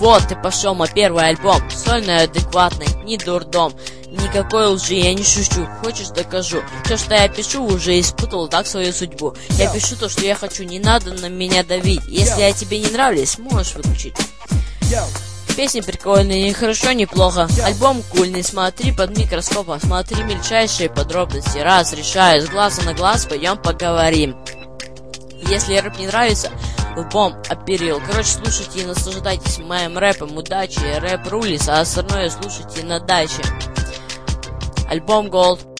Вот, ты пошел мой первый альбом. Сольный, адекватный, не дурдом. Никакой лжи, я не шучу. Хочешь, докажу. Все, что я пишу, уже испытывал так свою судьбу. Я пишу то, что я хочу, не надо на меня давить. Если я тебе не нравлюсь, можешь выключить. Песни прикольные, не хорошо, неплохо. Альбом кульный, смотри под микроскопом. Смотри мельчайшие подробности. Раз, решаю, с глаза на глаз, пойдем поговорим. Если рэп не нравится, лбом оперил. Короче, слушайте и наслаждайтесь моим рэпом. Удачи, рэп рулис, а остальное слушайте на даче. Альбом Gold.